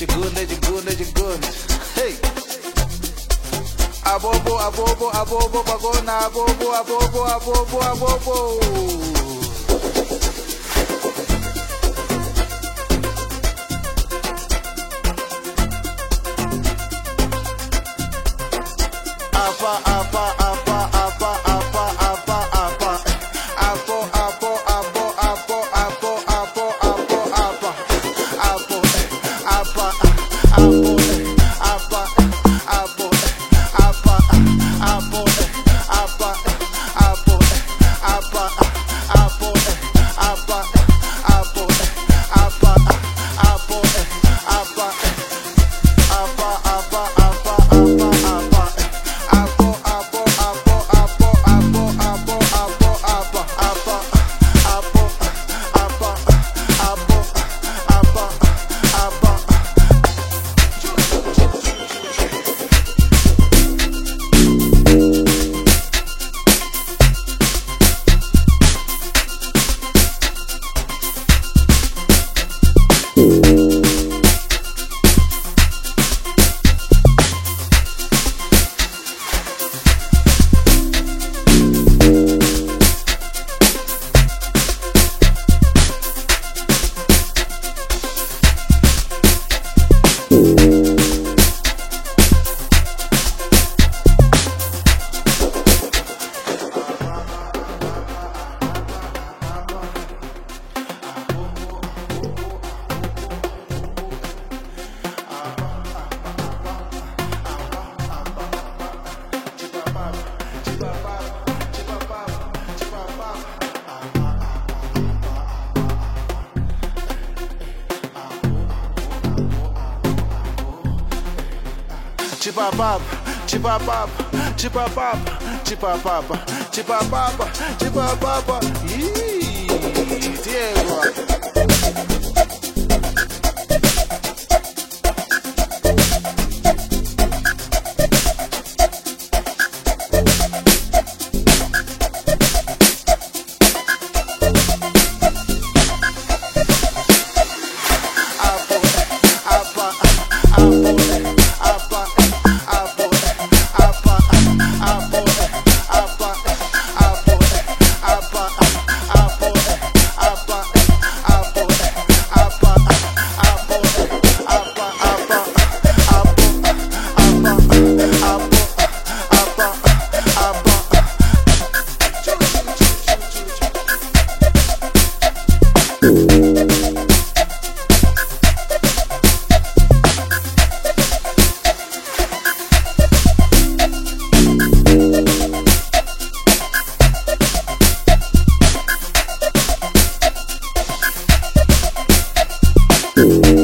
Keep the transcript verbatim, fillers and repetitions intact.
Jigunde, jigunde, jigunde. Hey. Abobo, abobo, abobo, bagona, abobo, abobo, abobo, abobo. Apa, apa, apa, apa, apa, apa, apa. Apo, apo, apo, apo, apo, apo, apo, apa. Apo, apa, apo, apa, apo, apa, apo, apa, apo, apa, apo, apa, apo, apa, apo, apa. Apa, apa, apa, apa, apa. Apo, apo, apo, apo, apo, apo, apo, apa, apa, apo, apa, apo, apa, apa. Chipapap, chipapap, chipapap, chipapap, chipapap, chipapap. Yee, Diego. You